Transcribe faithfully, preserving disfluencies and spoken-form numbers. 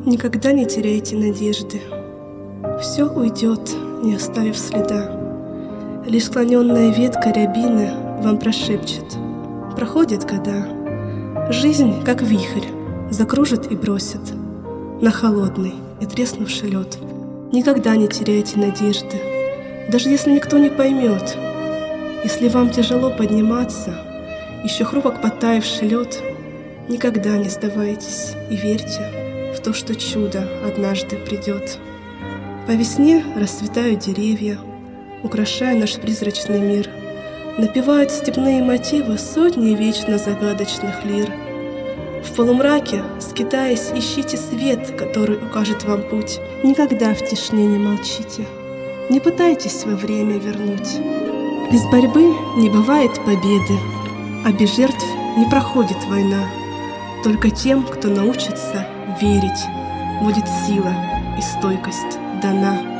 Никогда не теряйте надежды. Все уйдет, не оставив следа. Лишь склоненная ветка рябины вам прошепчет: проходят года. Жизнь, как вихрь, закружит и бросит на холодный и треснувший лед. Никогда не теряйте надежды, даже если никто не поймет. Если вам тяжело подниматься, еще хрупок подтаявший лед, никогда не сдавайтесь и верьте в то, что чудо однажды придет. По весне расцветают деревья, украшая наш призрачный мир. Напевают степные мотивы сотни вечно загадочных лир. В полумраке, скитаясь, ищите свет, который укажет вам путь. Никогда в тишине не молчите, не пытайтесь во время вернуть. Без борьбы не бывает победы, а без жертв не проходит война. Только тем, кто научится верить, будет сила и стойкость дана.